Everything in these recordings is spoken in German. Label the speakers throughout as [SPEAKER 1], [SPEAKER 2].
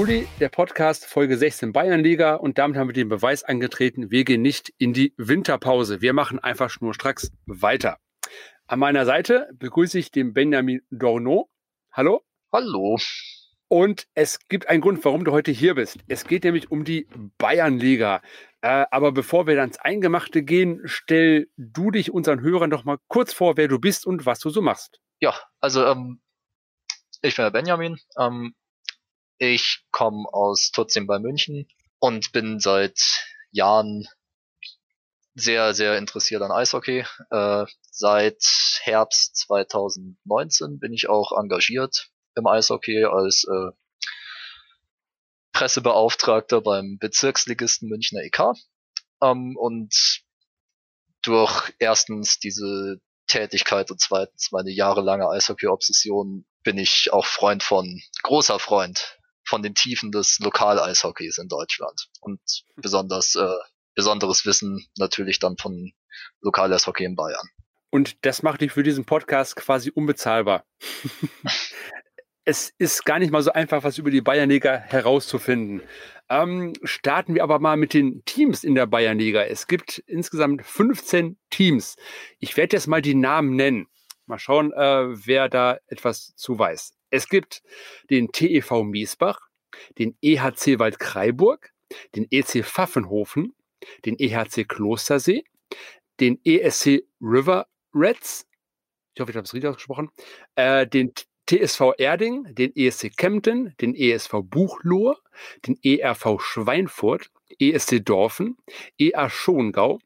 [SPEAKER 1] Juli, der Podcast Folge 16 Bayernliga und damit haben wir den Beweis angetreten, wir gehen nicht in die Winterpause. Wir machen einfach schnurstracks weiter. An meiner Seite begrüße ich den Benjamin Dorneau. Hallo.
[SPEAKER 2] Hallo.
[SPEAKER 1] Und es gibt einen Grund, warum du heute hier bist. Es geht nämlich um die Bayernliga. Aber bevor wir dann ins Eingemachte gehen, stell du dich unseren Hörern doch mal kurz vor, wer du bist und was du so machst.
[SPEAKER 2] Ja, also ich bin der Benjamin. Ich komme aus Tutzing bei München und bin seit Jahren sehr, sehr interessiert an Eishockey. Seit Herbst 2019 bin ich auch engagiert im Eishockey als Pressebeauftragter beim Bezirksligisten Münchner EK. Und durch erstens diese Tätigkeit und zweitens meine jahrelange Eishockey-Obsession bin ich auch großer Freund von den Tiefen des Lokal-Eishockeys in Deutschland und besonderes Wissen natürlich dann von Lokal-Eishockey in Bayern.
[SPEAKER 1] Und das macht dich für diesen Podcast quasi unbezahlbar. Es ist gar nicht mal so einfach, was über die Bayernliga herauszufinden. Starten wir aber mal mit den Teams in der Bayernliga. Es gibt insgesamt 15 Teams. Ich werde jetzt mal die Namen nennen. Mal schauen, wer da etwas zu weiß. Es gibt den TEV Miesbach, den EHC Waldkraiburg, den EC Pfaffenhofen, den EHC Klostersee, den ESC River Reds, ich hoffe, ich habe es richtig ausgesprochen, den TSV Erding, den ESC Kempten, den ESV Buchloe, den ERV Schweinfurt, ESC Dorfen, EA Schongau,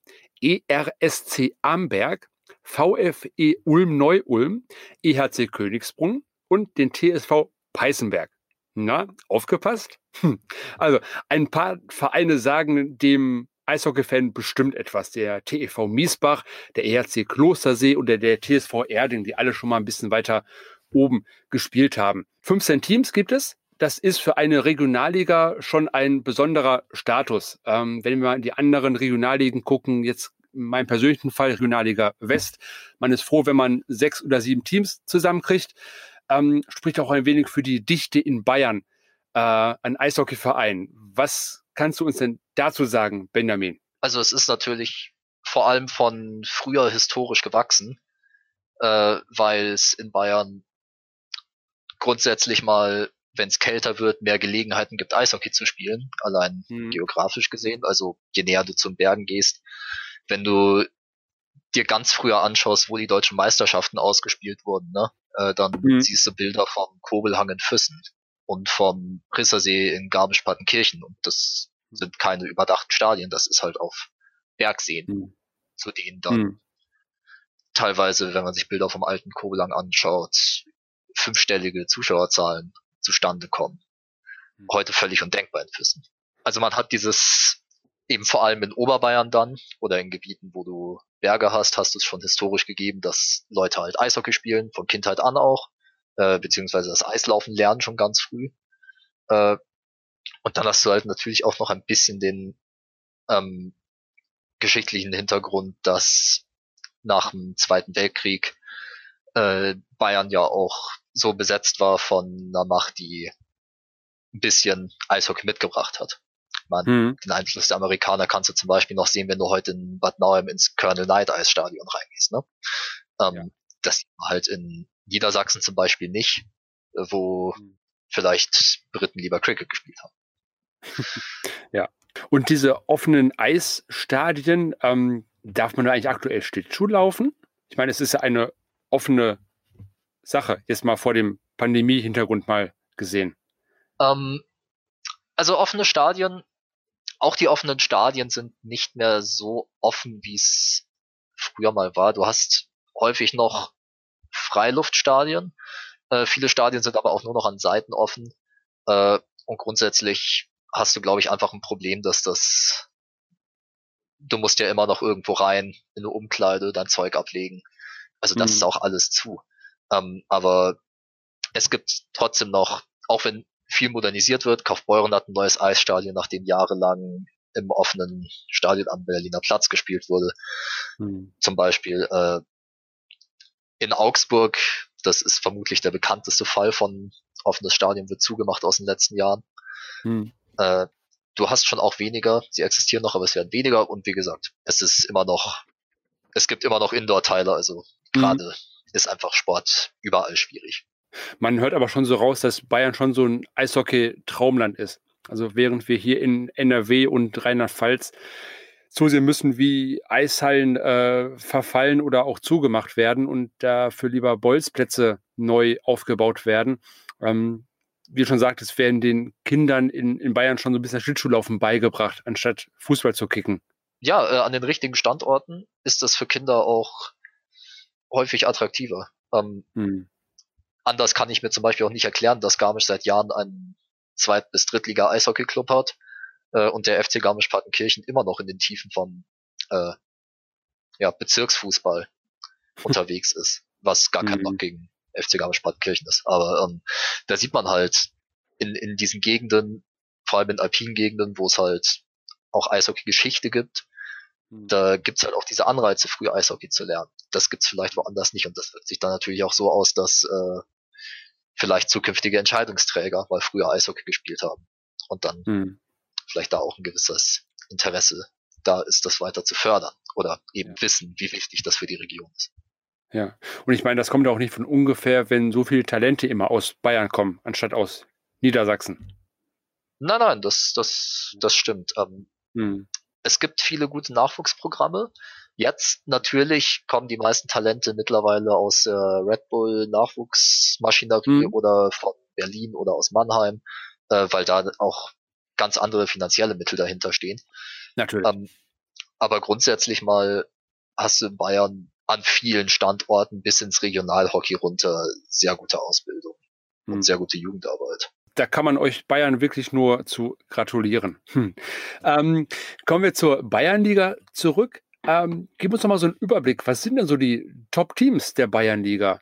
[SPEAKER 1] ERSC Amberg, VfE Ulm-Neu-Ulm, EHC Königsbrunn und den TSV Peißenberg. Na, aufgepasst? Also, ein paar Vereine sagen dem Eishockey-Fan bestimmt etwas. Der TEV Miesbach, der EHC Klostersee und der TSV Erding, die alle schon mal ein bisschen weiter oben gespielt haben. 15 Teams gibt es. Das ist für eine Regionalliga schon ein besonderer Status. Wenn wir mal in die anderen Regionalligen gucken, jetzt in meinem persönlichen Fall Regionalliga West, man ist froh, wenn man 6 oder 7 Teams zusammenkriegt. Spricht auch ein wenig für die Dichte in Bayern an Eishockeyvereinen. Was kannst du uns denn dazu sagen, Benjamin?
[SPEAKER 2] Also es ist natürlich vor allem von früher historisch gewachsen, weil es in Bayern grundsätzlich mal, wenn es kälter wird, mehr Gelegenheiten gibt, Eishockey zu spielen, allein geografisch gesehen. Also je näher du zum Bergen gehst, wenn du dir ganz früher anschaust, wo die deutschen Meisterschaften ausgespielt wurden, ne, dann siehst du Bilder vom Kobelhang in Füssen und vom Rissersee in Garmisch-Partenkirchen und das sind keine überdachten Stadien, das ist halt auf Bergseen, zu denen dann teilweise, wenn man sich Bilder vom alten Kobelhang anschaut, 5-stellige Zuschauerzahlen zustande kommen. Heute völlig undenkbar in Füssen. Also man hat dieses eben vor allem in Oberbayern dann oder in Gebieten, wo du Berge hast du es schon historisch gegeben, dass Leute halt Eishockey spielen, von Kindheit an auch, beziehungsweise das Eislaufen lernen schon ganz früh. Und dann hast du halt natürlich auch noch ein bisschen den geschichtlichen Hintergrund, dass nach dem Zweiten Weltkrieg Bayern ja auch so besetzt war von einer Macht, die ein bisschen Eishockey mitgebracht hat. Den Einfluss der Amerikaner kannst du zum Beispiel noch sehen, wenn du heute in Bad Nauheim ins Colonel Knight Eisstadion reingehst. Ne? Das sieht man halt in Niedersachsen zum Beispiel nicht, wo vielleicht Briten lieber Cricket gespielt haben.
[SPEAKER 1] Ja. Und diese offenen Eisstadien, darf man da eigentlich aktuell Schlittschuh laufen? Ich meine, es ist ja eine offene Sache, jetzt mal vor dem Pandemie-Hintergrund mal gesehen.
[SPEAKER 2] Also offene Stadien, auch die offenen Stadien sind nicht mehr so offen, wie es früher mal war. Du hast häufig noch Freiluftstadien. Viele Stadien sind aber auch nur noch an Seiten offen. Und grundsätzlich hast du, glaube ich, einfach ein Problem, dass du musst ja immer noch irgendwo rein, in eine Umkleide, dein Zeug ablegen. Also das ist auch alles zu. Aber es gibt trotzdem noch, auch wenn viel modernisiert wird, Kaufbeuren hat ein neues Eisstadion, nachdem jahrelang im offenen Stadion am Berliner Platz gespielt wurde. Zum Beispiel in Augsburg, das ist vermutlich der bekannteste Fall von offenes Stadion wird zugemacht aus den letzten Jahren.
[SPEAKER 1] Hm.
[SPEAKER 2] Du hast schon auch weniger, sie existieren noch, aber es werden weniger und wie gesagt, es gibt immer noch Indoor-Teile, also
[SPEAKER 1] Hm.
[SPEAKER 2] gerade ist einfach Sport überall schwierig.
[SPEAKER 1] Man hört aber schon so raus, dass Bayern schon so ein Eishockey-Traumland ist. Also während wir hier in NRW und Rheinland-Pfalz zusehen müssen, wie Eishallen verfallen oder auch zugemacht werden und dafür lieber Bolzplätze neu aufgebaut werden. Wie du schon sagtest, werden den Kindern in Bayern schon so ein bisschen Schlittschuhlaufen beigebracht, anstatt Fußball zu kicken.
[SPEAKER 2] Ja, an den richtigen Standorten ist das für Kinder auch häufig attraktiver.
[SPEAKER 1] Hm.
[SPEAKER 2] Anders kann ich mir zum Beispiel auch nicht erklären, dass Garmisch seit Jahren einen Zweit- bis Drittliga-Eishockey-Club hat und der FC Garmisch-Partenkirchen immer noch in den Tiefen von äh, Bezirksfußball unterwegs ist, was gar kein Bock
[SPEAKER 1] Hm.
[SPEAKER 2] gegen FC Garmisch-Partenkirchen ist. Aber da sieht man halt in diesen Gegenden, vor allem in alpinen Gegenden, wo es halt auch Eishockey-Geschichte gibt,
[SPEAKER 1] Hm.
[SPEAKER 2] da gibt's halt auch diese Anreize, früh Eishockey zu lernen. Das gibt's vielleicht woanders nicht und das wirkt sich dann natürlich auch so aus, dass vielleicht zukünftige Entscheidungsträger mal früher Eishockey gespielt haben und dann
[SPEAKER 1] Hm.
[SPEAKER 2] vielleicht da auch ein gewisses Interesse da ist, das weiter zu fördern oder eben
[SPEAKER 1] Ja.
[SPEAKER 2] wissen, wie wichtig das für die Region ist.
[SPEAKER 1] Ja, und ich meine, das kommt auch nicht von ungefähr, wenn so viele Talente immer aus Bayern kommen, anstatt aus Niedersachsen.
[SPEAKER 2] Nein, das stimmt.
[SPEAKER 1] Hm.
[SPEAKER 2] Es gibt viele gute Nachwuchsprogramme. Jetzt natürlich kommen die meisten Talente mittlerweile aus Red Bull Nachwuchsmaschinerie
[SPEAKER 1] Hm.
[SPEAKER 2] oder von Berlin oder aus Mannheim, weil da auch ganz andere finanzielle Mittel dahinter stehen.
[SPEAKER 1] Natürlich.
[SPEAKER 2] Ähm, aber grundsätzlich mal hast du in Bayern an vielen Standorten bis ins Regionalhockey runter sehr gute Ausbildung und
[SPEAKER 1] Hm.
[SPEAKER 2] sehr gute Jugendarbeit.
[SPEAKER 1] Da kann man euch Bayern wirklich nur zu gratulieren. Kommen wir zur Bayernliga zurück. Gib uns doch mal so einen Überblick. Was sind denn so die Top-Teams der Bayernliga?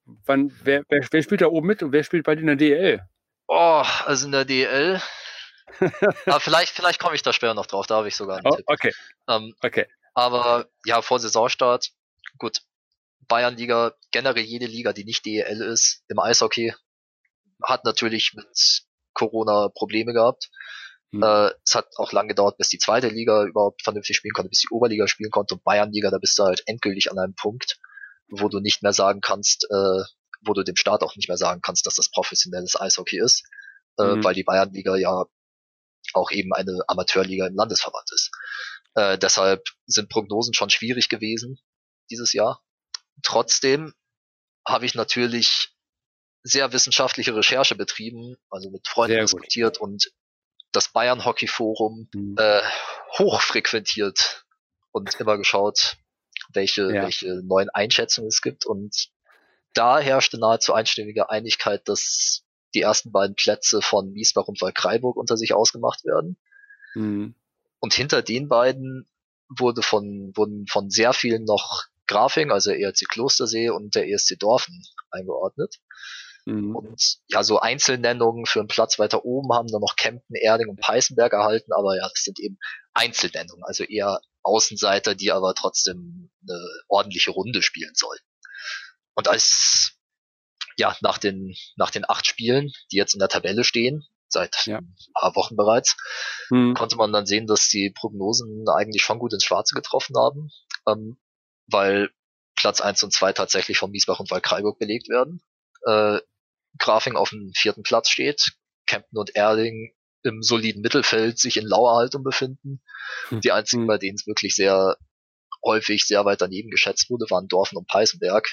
[SPEAKER 1] Wer spielt da oben mit und wer spielt bei dir in der DEL?
[SPEAKER 2] Oh, also in der DL. Aber vielleicht komme ich da später noch drauf, da habe ich sogar einen
[SPEAKER 1] Oh,
[SPEAKER 2] Tipp.
[SPEAKER 1] okay,
[SPEAKER 2] Ähm,
[SPEAKER 1] okay.
[SPEAKER 2] aber ja, vor Saisonstart, gut, Bayernliga, generell jede Liga, die nicht DEL ist, im Eishockey, hat natürlich mit Corona Probleme gehabt.
[SPEAKER 1] Hm.
[SPEAKER 2] Es hat auch lange gedauert, bis die zweite Liga überhaupt vernünftig spielen konnte, bis die Oberliga spielen konnte und Bayernliga, da bist du halt endgültig an einem Punkt, wo du nicht mehr sagen kannst, wo du dem Staat auch nicht mehr sagen kannst, dass das professionelles Eishockey ist,
[SPEAKER 1] Hm.
[SPEAKER 2] weil die Bayernliga ja auch eben eine Amateurliga im Landesverband ist. Deshalb sind Prognosen schon schwierig gewesen dieses Jahr. Trotzdem habe ich natürlich sehr wissenschaftliche Recherche betrieben, also mit Freunden
[SPEAKER 1] Sehr gut.
[SPEAKER 2] diskutiert und das Bayern Hockey Forum
[SPEAKER 1] Hm.
[SPEAKER 2] hoch frequentiert und immer geschaut,
[SPEAKER 1] Ja.
[SPEAKER 2] welche neuen Einschätzungen es gibt. Und da herrschte nahezu einstimmige Einigkeit, dass die ersten beiden Plätze von Miesbach und Waldkraiburg unter sich ausgemacht werden.
[SPEAKER 1] Hm.
[SPEAKER 2] Und hinter den beiden wurden von sehr vielen noch Grafing, also der ERC Klostersee und der ESC Dorfen eingeordnet.
[SPEAKER 1] Hm.
[SPEAKER 2] Und ja, so Einzelnennungen für einen Platz weiter oben haben dann noch Kempten, Erding und Peißenberg erhalten, aber ja, das sind eben Einzelnennungen, also eher Außenseiter, die aber trotzdem eine ordentliche Runde spielen sollten. Und als nach den 8 Spielen, die jetzt in der Tabelle stehen, seit
[SPEAKER 1] Ja.
[SPEAKER 2] ein paar Wochen bereits,
[SPEAKER 1] Hm.
[SPEAKER 2] konnte man dann sehen, dass die Prognosen eigentlich schon gut ins Schwarze getroffen haben, weil Platz 1 und 2 tatsächlich von Miesbach und Waldkraiburg belegt werden. Grafing auf dem 4. Platz steht, Kempten und Erding im soliden Mittelfeld sich in Lauerhaltung befinden. Die einzigen,
[SPEAKER 1] Hm.
[SPEAKER 2] bei denen es wirklich sehr häufig sehr weit daneben geschätzt wurde, waren Dorfen und Peißenberg.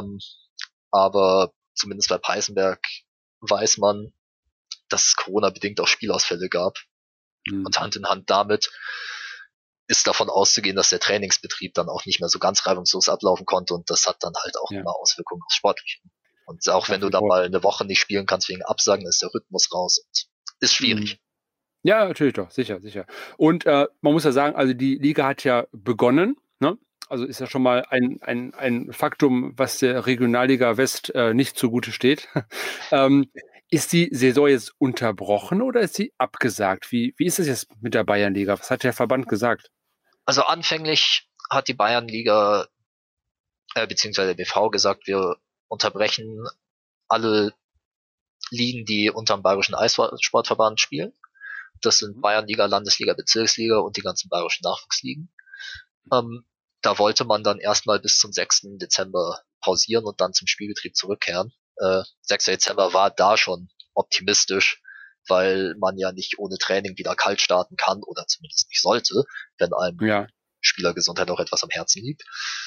[SPEAKER 2] Aber zumindest bei Peißenberg weiß man, dass es Corona-bedingt auch Spielausfälle gab.
[SPEAKER 1] Hm.
[SPEAKER 2] Und Hand in Hand damit ist davon auszugehen, dass der Trainingsbetrieb dann auch nicht mehr so ganz reibungslos ablaufen konnte und das hat dann halt auch
[SPEAKER 1] Ja.
[SPEAKER 2] immer Auswirkungen aufs Sportliche. Und auch
[SPEAKER 1] Nach
[SPEAKER 2] wenn du
[SPEAKER 1] wie
[SPEAKER 2] dann
[SPEAKER 1] vor.
[SPEAKER 2] mal eine Woche nicht spielen kannst wegen Absagen, ist der Rhythmus raus und ist
[SPEAKER 1] Hm.
[SPEAKER 2] schwierig.
[SPEAKER 1] Ja, natürlich doch, sicher, sicher. Und man muss ja sagen, also die Liga hat ja begonnen, ne? Also ist ja schon mal ein Faktum, was der Regionalliga West nicht zugute steht. ähm, ist die Saison jetzt unterbrochen oder ist sie abgesagt? Wie ist es jetzt mit der Bayernliga? Was hat der Verband gesagt?
[SPEAKER 2] Also anfänglich hat die Bayernliga beziehungsweise der BV gesagt, wir unterbrechen alle Ligen, die unterm Bayerischen Eissportverband spielen. Das sind Bayernliga, Landesliga, Bezirksliga und die ganzen bayerischen Nachwuchsligen. Da wollte man dann erstmal bis zum 6. Dezember pausieren und dann zum Spielbetrieb zurückkehren. 6. Dezember war da schon optimistisch, weil man ja nicht ohne Training wieder kalt starten kann oder zumindest nicht sollte, wenn einem Spielergesundheit auch etwas am Herzen liegt.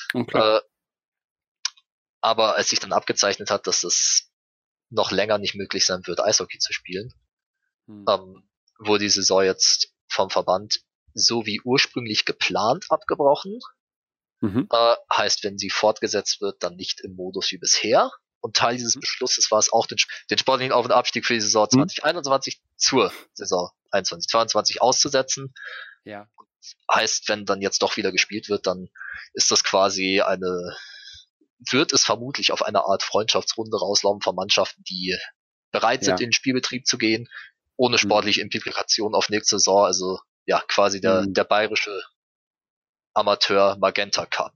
[SPEAKER 2] Aber als sich dann abgezeichnet hat, dass es noch länger nicht möglich sein wird, Eishockey zu spielen, wurde die Saison jetzt vom Verband so wie ursprünglich geplant abgebrochen. Heißt, wenn sie fortgesetzt wird, dann nicht im Modus wie bisher. Und Teil dieses Beschlusses war es auch, den sportlichen Auf- und Abstieg für die Saison 2021 zur Saison 21/22 auszusetzen.
[SPEAKER 1] Ja.
[SPEAKER 2] Heißt, wenn dann jetzt doch wieder gespielt wird, dann ist das quasi wird es vermutlich auf eine Art Freundschaftsrunde rauslaufen von Mannschaften, die bereit sind, in den Spielbetrieb zu gehen, ohne sportliche Implikationen auf nächste Saison. Also ja, quasi der bayerische Amateur Magenta Cup.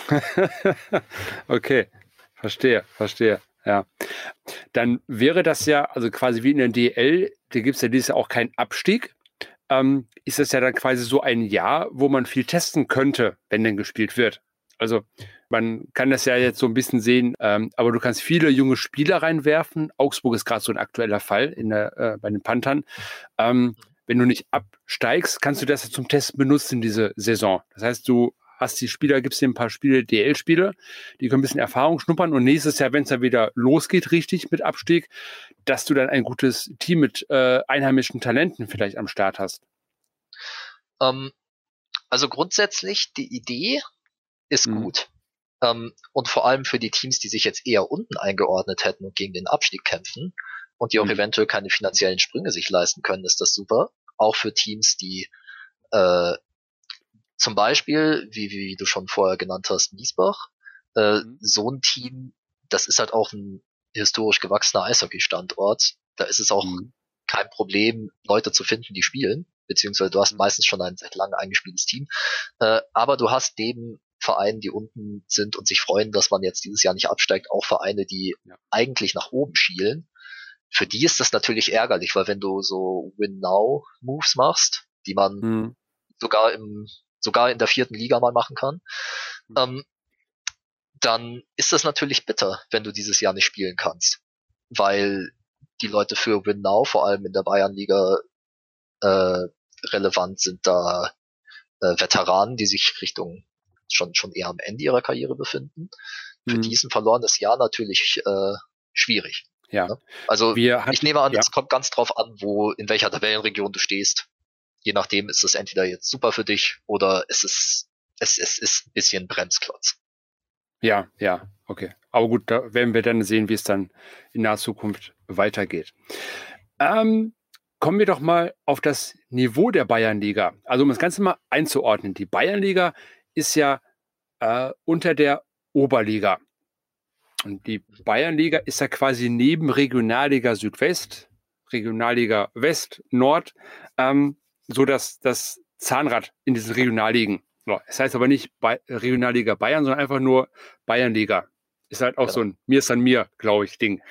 [SPEAKER 1] Okay, verstehe. Ja. Dann wäre das ja, also quasi wie in der DL, da gibt es ja dieses Jahr auch keinen Abstieg. Ist das ja dann quasi so ein Jahr, wo man viel testen könnte, wenn denn gespielt wird. Also man kann das ja jetzt so ein bisschen sehen, aber du kannst viele junge Spieler reinwerfen. Augsburg ist gerade so ein aktueller Fall bei den Panthern. Wenn du nicht absteigst, kannst du das zum Testen benutzen, diese Saison. Das heißt, du hast die Spieler, gibst dir ein paar Spiele, DL-Spiele, die können ein bisschen Erfahrung schnuppern und nächstes Jahr, wenn es dann wieder losgeht, richtig mit Abstieg, dass du dann ein gutes Team mit einheimischen Talenten vielleicht am Start hast.
[SPEAKER 2] Also grundsätzlich, die Idee ist gut. Und vor allem für die Teams, die sich jetzt eher unten eingeordnet hätten und gegen den Abstieg kämpfen und die auch eventuell keine finanziellen Sprünge sich leisten können, ist das super. Auch für Teams, die zum Beispiel, wie du schon vorher genannt hast, Miesbach, so ein Team, das ist halt auch ein historisch gewachsener Eishockey-Standort. Da ist es auch kein Problem, Leute zu finden, die spielen, beziehungsweise du hast meistens schon ein seit langem eingespieltes Team. Aber du hast neben Vereinen, die unten sind und sich freuen, dass man jetzt dieses Jahr nicht absteigt, auch Vereine, die eigentlich nach oben schielen. Für die ist das natürlich ärgerlich, weil wenn du so Win-Now-Moves machst, die man sogar in der 4. Liga mal machen kann, dann ist das natürlich bitter, wenn du dieses Jahr nicht spielen kannst. Weil die Leute für Win-Now, vor allem in der Bayernliga, relevant sind da Veteranen, die sich Richtung schon eher am Ende ihrer Karriere befinden. Für die ist ein verlorenes Jahr natürlich schwierig.
[SPEAKER 1] Ja.
[SPEAKER 2] Ne? Also ich nehme an, es kommt ganz drauf an, in welcher Tabellenregion du stehst. Je nachdem ist es entweder jetzt super für dich oder es ist ein bisschen Bremsklotz.
[SPEAKER 1] Ja, okay. Aber gut, da werden wir dann sehen, wie es dann in naher Zukunft weitergeht. Kommen wir doch mal auf das Niveau der Bayernliga. Also um das Ganze mal einzuordnen. Die Bayernliga ist ja unter der Oberliga. Und die Bayernliga ist ja quasi neben Regionalliga Südwest, Regionalliga West, Nord, so dass das Zahnrad in diesen Regionalligen. Es heißt aber nicht Regionalliga Bayern, sondern einfach nur Bayernliga. Ist halt auch so ein Mir ist an mir, glaube ich, Ding.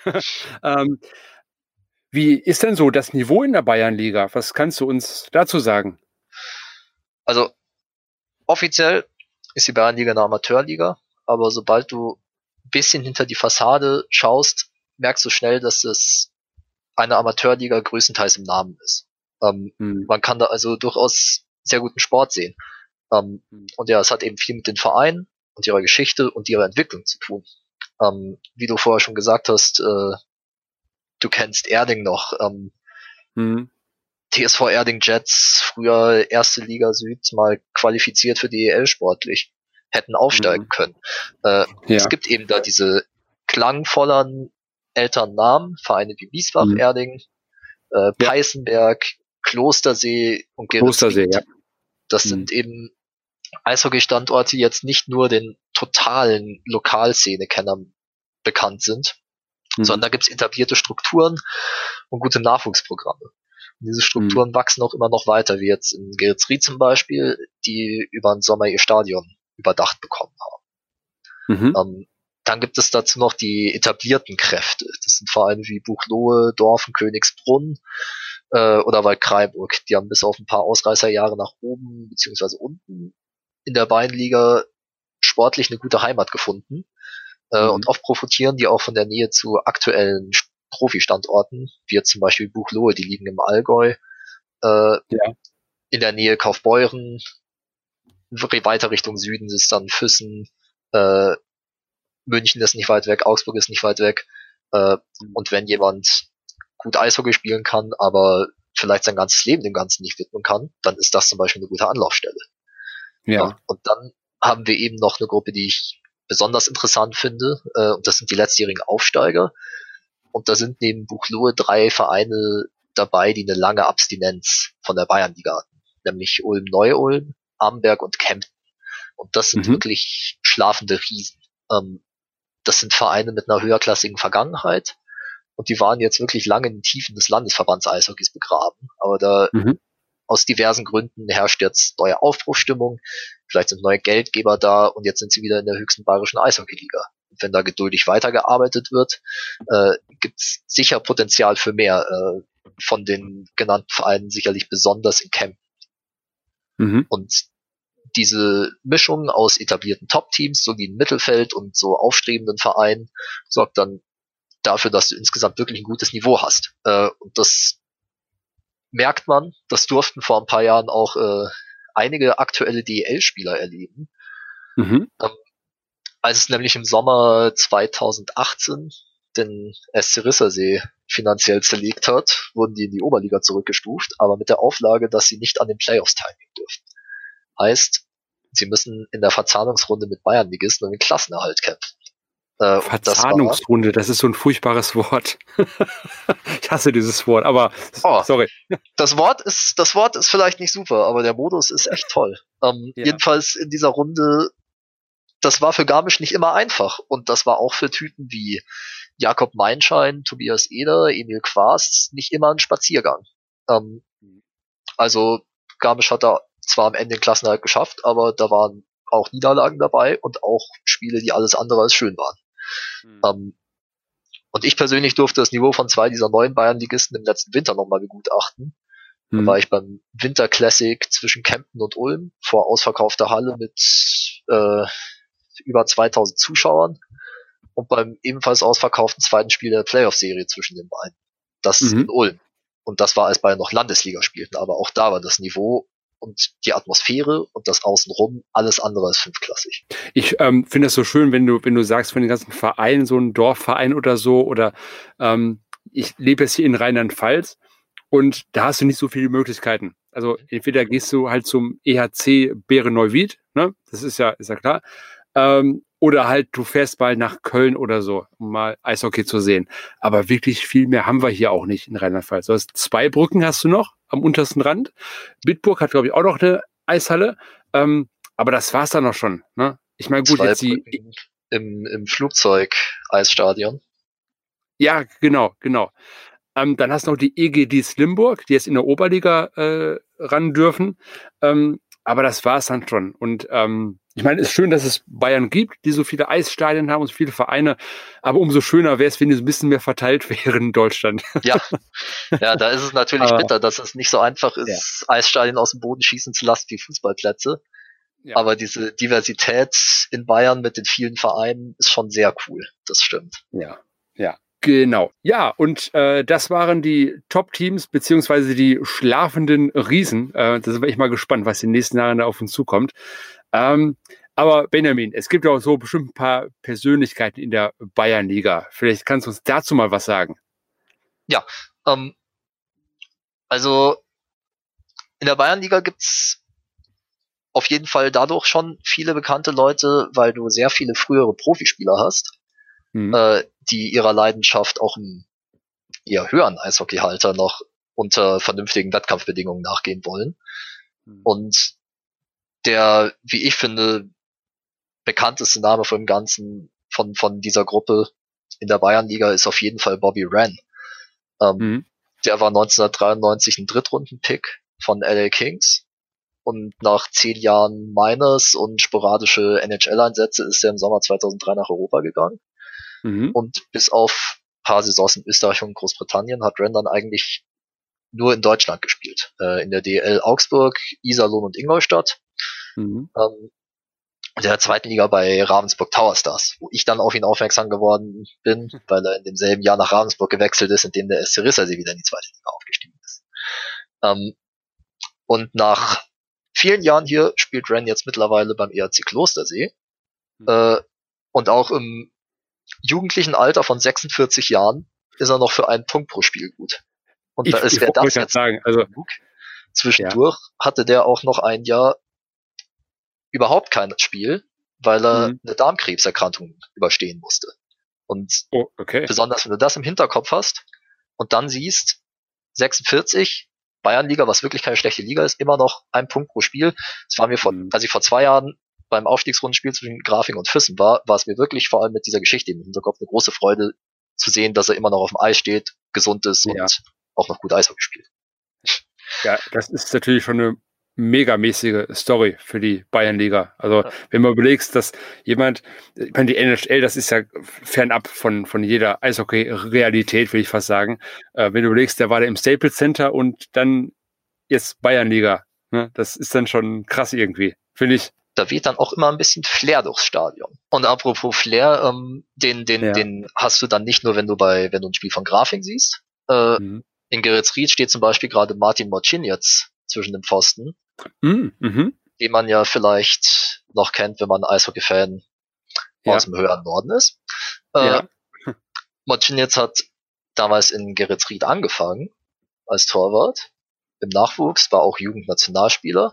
[SPEAKER 1] Wie ist denn so das Niveau in der Bayernliga? Was kannst du uns dazu sagen?
[SPEAKER 2] Also offiziell ist die Bayernliga eine Amateurliga, aber sobald du ein bisschen hinter die Fassade schaust, merkst du schnell, dass es eine Amateurliga größtenteils im Namen ist. Man kann da also durchaus sehr guten Sport sehen. Und ja, es hat eben viel mit den Vereinen und ihrer Geschichte und ihrer Entwicklung zu tun. Wie du vorher schon gesagt hast, du kennst Erding noch. TSV Erding Jets, früher erste Liga Süd, mal qualifiziert für die EL sportlich, hätten aufsteigen können. Es gibt eben da diese klangvolleren älteren Namen, Vereine wie Miesbach, Erding, Peißenberg, Klostersee und Geretsried. Ja. Das sind eben Eishockey-Standorte, die jetzt nicht nur den totalen Lokalszene-Kennern bekannt sind, sondern da gibt's etablierte Strukturen und gute Nachwuchsprogramme. Und diese Strukturen wachsen auch immer noch weiter, wie jetzt in Geretsried zum Beispiel, die über den Sommer ihr Stadion überdacht bekommen haben. Dann gibt es dazu noch die etablierten Kräfte. Das sind Vereine wie Buchloe, Dorfen, Königsbrunn, oder Waldkraiburg. Die haben bis auf ein paar Ausreißerjahre nach oben beziehungsweise unten in der Bayernliga sportlich eine gute Heimat gefunden. Und oft profitieren die auch von der Nähe zu aktuellen Profi-Standorten, wie jetzt zum Beispiel Buchloe, die liegen im Allgäu, in der Nähe Kaufbeuren, weiter Richtung Süden ist dann Füssen, München ist nicht weit weg, Augsburg ist nicht weit weg. Und wenn jemand gut Eishockey spielen kann, aber vielleicht sein ganzes Leben dem Ganzen nicht widmen kann, dann ist das zum Beispiel eine gute Anlaufstelle.
[SPEAKER 1] Ja.
[SPEAKER 2] Und dann haben wir eben noch eine Gruppe, die ich besonders interessant finde, und das sind die letztjährigen Aufsteiger. Und da sind neben Buchloe 3 Vereine dabei, die eine lange Abstinenz von der Bayernliga hatten, nämlich Ulm-Neu-Ulm, Amberg und Kempten. Und das sind wirklich schlafende Riesen. Das sind Vereine mit einer höherklassigen Vergangenheit und die waren jetzt wirklich lange in den Tiefen des Landesverbands Eishockeys begraben. Aber da aus diversen Gründen herrscht jetzt neue Aufbruchstimmung, vielleicht sind neue Geldgeber da und jetzt sind sie wieder in der höchsten bayerischen Eishockeyliga. Und wenn da geduldig weitergearbeitet wird, gibt's sicher Potenzial für mehr, von den genannten Vereinen sicherlich besonders in Kempten. Und diese Mischung aus etablierten Top-Teams, soliden Mittelfeld und so aufstrebenden Vereinen sorgt dann dafür, dass du insgesamt wirklich ein gutes Niveau hast. Und das merkt man, das durften vor ein paar Jahren auch einige aktuelle DEL-Spieler erleben. Als es nämlich im Sommer 2018 den SC Rissersee finanziell zerlegt hat, wurden die in die Oberliga zurückgestuft, aber mit der Auflage, dass sie nicht an den Playoffs teilnehmen dürfen. Heißt, sie müssen in der Verzahnungsrunde mit Bayernligisten um den Klassenerhalt kämpfen.
[SPEAKER 1] Verzahnungsrunde, das ist so ein furchtbares Wort. Ich hasse dieses Wort, aber sorry.
[SPEAKER 2] Das Wort ist vielleicht nicht super, aber der Modus ist echt toll. Jedenfalls in dieser Runde, das war für Garmisch nicht immer einfach und das war auch für Typen wie Jakob Meinschein, Tobias Eder, Emil Quast nicht immer ein Spaziergang. Also Garmisch hat da zwar am Ende den Klassenerhalt geschafft, aber da waren auch Niederlagen dabei und auch Spiele, die alles andere als schön waren. Und ich persönlich durfte das Niveau von 2 dieser neuen Bayernligisten im letzten Winter nochmal begutachten. Da war ich beim Winter Classic zwischen Kempten und Ulm vor ausverkaufter Halle mit über 2000 Zuschauern und beim ebenfalls ausverkauften zweiten Spiel der Playoff-Serie zwischen den beiden. Das in Ulm. Und das war, als Bayern noch Landesliga spielten, aber auch da war das Niveau und die Atmosphäre und das Außenrum alles andere als fünfklassig.
[SPEAKER 1] Ich finde es so schön, wenn du sagst, von den ganzen Vereinen, so ein Dorfverein oder so, oder ich lebe jetzt hier in Rheinland-Pfalz und da hast du nicht so viele Möglichkeiten. Also entweder gehst du halt zum EHC Beere-Neuwied, ne? Das ist ja klar. Oder halt du fährst mal nach Köln oder so, um mal Eishockey zu sehen. Aber wirklich viel mehr haben wir hier auch nicht in Rheinland-Pfalz. Du hast 2 Brücken hast du noch am untersten Rand. Bitburg hat, glaube ich, auch noch eine Eishalle. Aber das war's dann noch schon. Ne? Ich meine, gut, jetzt
[SPEAKER 2] im Flugzeug-Eisstadion.
[SPEAKER 1] Ja, genau. Dann hast du noch die EGDs Limburg, die jetzt in der Oberliga ran dürfen. Aber das war's dann schon. Und ich meine, es ist schön, dass es Bayern gibt, die so viele Eisstadien haben und so viele Vereine. Aber umso schöner wäre es, wenn die so ein bisschen mehr verteilt wären in Deutschland.
[SPEAKER 2] Ja, da ist es natürlich bitter, dass es nicht so einfach ist, Eisstadien aus dem Boden schießen zu lassen wie Fußballplätze. Ja. Aber diese Diversität in Bayern mit den vielen Vereinen ist schon sehr cool. Das stimmt.
[SPEAKER 1] Ja. Genau. Ja, und das waren die Top-Teams beziehungsweise die schlafenden Riesen. Da sind wir echt mal gespannt, was in den nächsten Jahren da auf uns zukommt. Aber Benjamin, es gibt ja auch so bestimmt ein paar Persönlichkeiten in der Bayernliga. Vielleicht kannst du uns dazu mal was sagen.
[SPEAKER 2] Ja, also in der Bayernliga gibt's auf jeden Fall dadurch schon viele bekannte Leute, weil du sehr viele frühere Profispieler hast, die ihrer Leidenschaft auch im eher höheren Eishockeyhalter noch unter vernünftigen Wettkampfbedingungen nachgehen wollen. Und der, wie ich finde, bekannteste Name von dem Ganzen, von dieser Gruppe in der Bayernliga ist auf jeden Fall Bobby Wren. Der war 1993 ein Drittrunden-Pick von LA Kings. Und nach 10 Jahren Minors und sporadische NHL-Einsätze ist er im Sommer 2003 nach Europa gegangen. Und bis auf ein paar Saisons in Österreich und Großbritannien hat Wren dann eigentlich nur in Deutschland gespielt. In der DEL Augsburg, Iserlohn und Ingolstadt.
[SPEAKER 1] Mhm.
[SPEAKER 2] Der zweiten Liga bei Ravensburg Tower Stars, wo ich dann auf ihn aufmerksam geworden bin, weil er in demselben Jahr nach Ravensburg gewechselt ist, in dem der SC Rissersee wieder in die zweite Liga aufgestiegen ist. Und nach vielen Jahren hier spielt Ren jetzt mittlerweile beim ERC Klostersee. Und auch im jugendlichen Alter von 46 Jahren ist er noch für einen Punkt pro Spiel gut. Und es wäre das jetzt
[SPEAKER 1] sagen, also
[SPEAKER 2] zwischendurch hatte der auch noch ein Jahr überhaupt kein Spiel, weil er eine Darmkrebserkrankung überstehen musste. Und besonders wenn du das im Hinterkopf hast und dann siehst, 46, Bayernliga, was wirklich keine schlechte Liga ist, immer noch ein Punkt pro Spiel. Das war mir als ich vor 2 Jahren beim Aufstiegsrundenspiel zwischen Grafing und Füssen war es mir wirklich vor allem mit dieser Geschichte im Hinterkopf eine große Freude zu sehen, dass er immer noch auf dem Eis steht, gesund ist und auch noch gut Eishockey spielt.
[SPEAKER 1] Ja, das ist natürlich schon eine megamäßige Story für die Bayernliga. Also wenn man überlegst, dass jemand, ich meine, die NHL, das ist ja fernab von jeder Eishockey-Realität, will ich fast sagen. Wenn du überlegst, der war da im Staples Center und dann jetzt Bayernliga. Ne? Das ist dann schon krass irgendwie, finde ich.
[SPEAKER 2] Da weht dann auch immer ein bisschen Flair durchs Stadion. Und apropos Flair, den hast du dann nicht nur, wenn du ein Spiel von Grafing siehst. In Geretsried steht zum Beispiel gerade Martin Mociniec zwischen den Pfosten, den man ja vielleicht noch kennt, wenn man Eishockey-Fan aus dem höheren Norden ist. Mociniec hat damals in Geretsried angefangen als Torwart im Nachwuchs, war auch Jugendnationalspieler,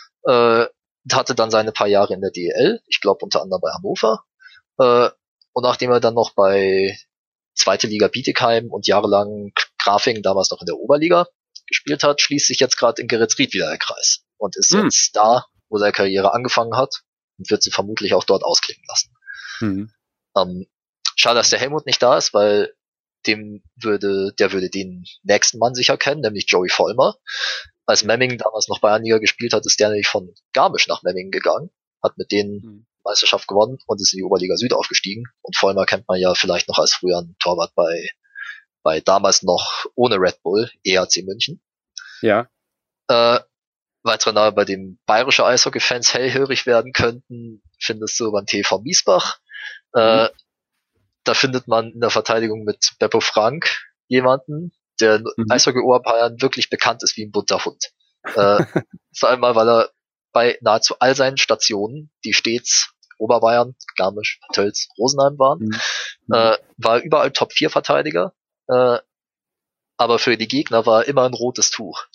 [SPEAKER 2] hatte dann seine paar Jahre in der DEL, ich glaube unter anderem bei Hannover, und nachdem er dann noch bei zweite Liga Bietigheim und jahrelang Grafing, damals noch in der Oberliga, gespielt hat, schließt sich jetzt gerade in Geretsried wieder der Kreis und ist jetzt da, wo seine Karriere angefangen hat und wird sie vermutlich auch dort ausklingen lassen. Schade, dass der Helmut nicht da ist, weil der würde den nächsten Mann sicher kennen, nämlich Joey Vollmer. Als Memmingen damals noch Bayernliga gespielt hat, ist der nämlich von Garmisch nach Memmingen gegangen, hat mit denen Meisterschaft gewonnen und ist in die Oberliga Süd aufgestiegen. Und Vollmer kennt man ja vielleicht noch als früheren Torwart bei damals noch ohne Red Bull, EHC München.
[SPEAKER 1] Ja.
[SPEAKER 2] Weitere Namen, bei dem bayerische Eishockey-Fans hellhörig werden könnten, findest du beim TV Miesbach. Da findet man in der Verteidigung mit Beppo Frank jemanden, der Eishockey-Oberbayern wirklich bekannt ist wie ein bunter Hund. Vor allem mal, weil er bei nahezu all seinen Stationen, die stets Oberbayern, Garmisch, Tölz, Rosenheim waren, war überall Top-4-Verteidiger, aber für die Gegner war er immer ein rotes Tuch.